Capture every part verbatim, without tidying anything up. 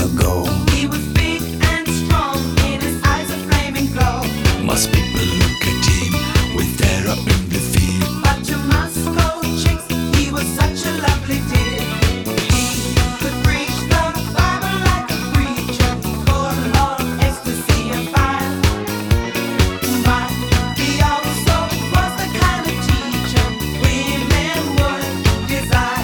ago. He was big and strong, in his eyes a flaming glow. Must people look at him with terror in the field. But to Moscow chicks, he was such a lovely dear. He could preach the Bible like a preacher, full of ecstasy and fire. But he also was the kind of teacher women would desire.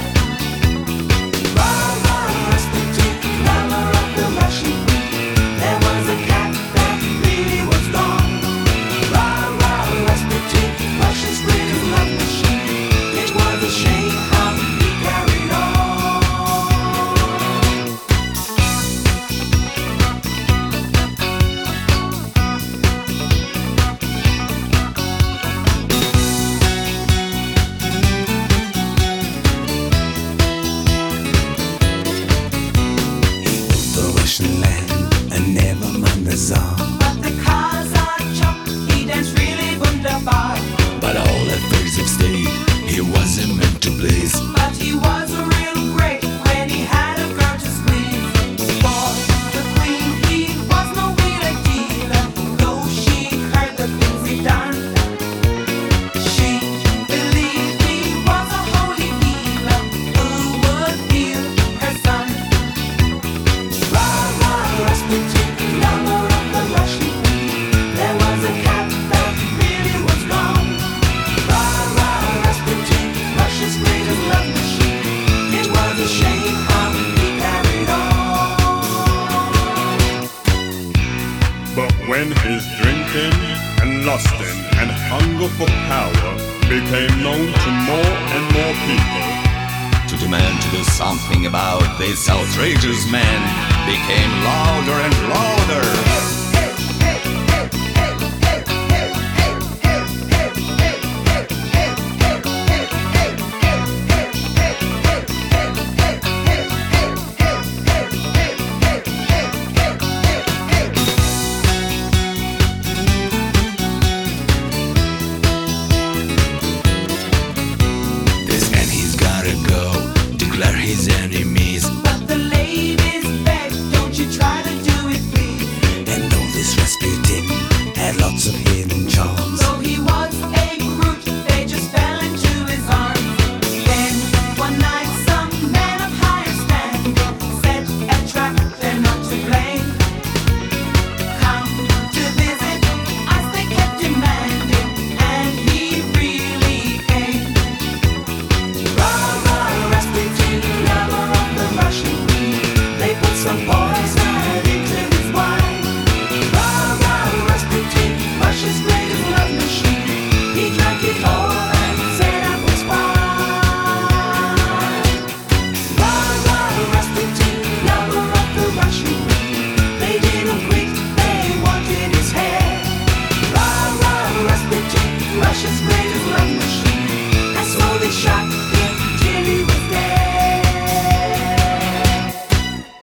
Rah, rah, Rasputin, lover of the Russian queen. There was a cat that really was gone. Rah, rah, Rasputin, Russia's greatest love machine. It was a shame how he carried on. The Russian land and never mind the Tsar. But the Kazakh chop, he danced really wunderbar. But all affairs of state, he wasn't meant to please. But he was a real great when he had a girl to squeeze. For the queen, he was no wheeler dealer, though she heard the things he done. She believed he was a holy healer who would heal her son. Rah, rah, Rasputin, lover of the Russian queen. There was a cat that really was gone. Rah, rah, Rasputin, Russia's greatest love machine. It was a shame how he carried on. But when his drinking and lusting and hunger for power became known to more and more people, To demand to do something about this outrageous man became louder and louder.